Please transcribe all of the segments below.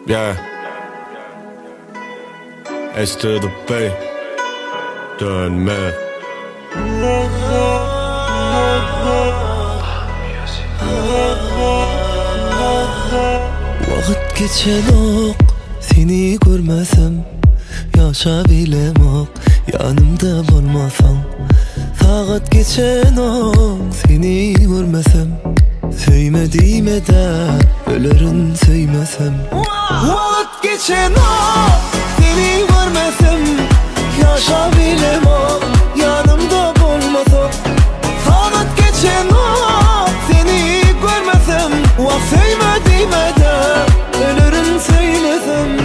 Yeah. S to the Bay. Dönme. Vakit geçen ok, seni görmesem yaşabilemok, yanımda olmasan. Saat geçen ok, seni görmesem söymediğime de ölürün söymesem. Vakit geçen ok, seni görmesem yaşabilemok, yanımda olmasan. Saat geçen ok, seni görmesem söymediğime de ölürün söylesem.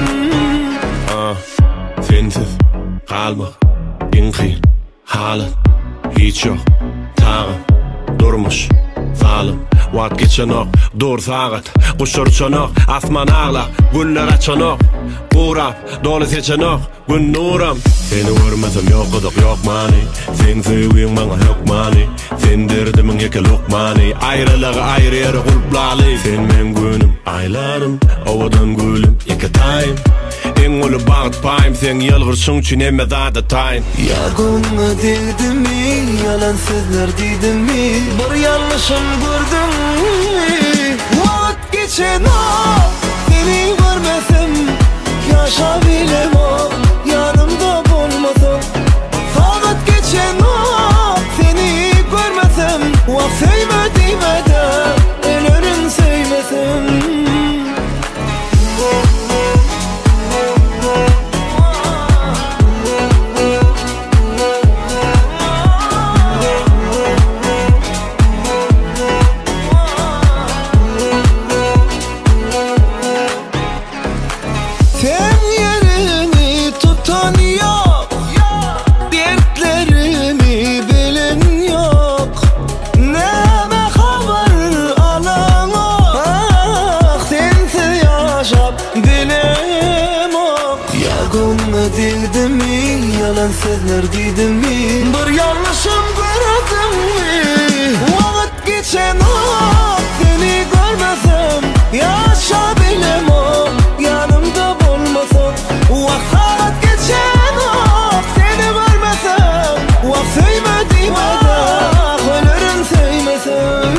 Sensiz kalmak en kıyın halat. Hiç yok tağım durmuş zalim. Vat geçenok dur saat kuşur çanok, asman ağla güller açanok. Kurap dolu seçenok gün nuram. Seni görmesem yok odak yok mani. Sen seviyim bana yok mani. Sen derdimin yeke lokmani. Ayrılığı ayrı yere kulplali. Sen men günüm aylarım ovadan gülüm yeke tayım. En ulu bağıt payım. Sen yalgırsın için emme zada tayım. Yagımı dedim mi, yalan sözler dedim mi, bir yanlışım gördüm mi? Vakit geçen ok, seni görmesem yaşabilemok, yanımda olmasan. Saat geçen ok, seni görmesem sevmediğime de ölürün söymesem. Dedim mi, yalan sözler dedim mi, bir yanlışım gördüm mi? Vakit geçen ok, seni görmesem yaşabilemok, yanımda olmasan. Vakit geçen ok, seni görmesem sevmediğime de ölürün söymesem.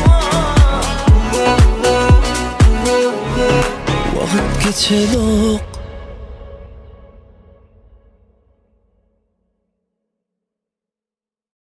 Geçen ok,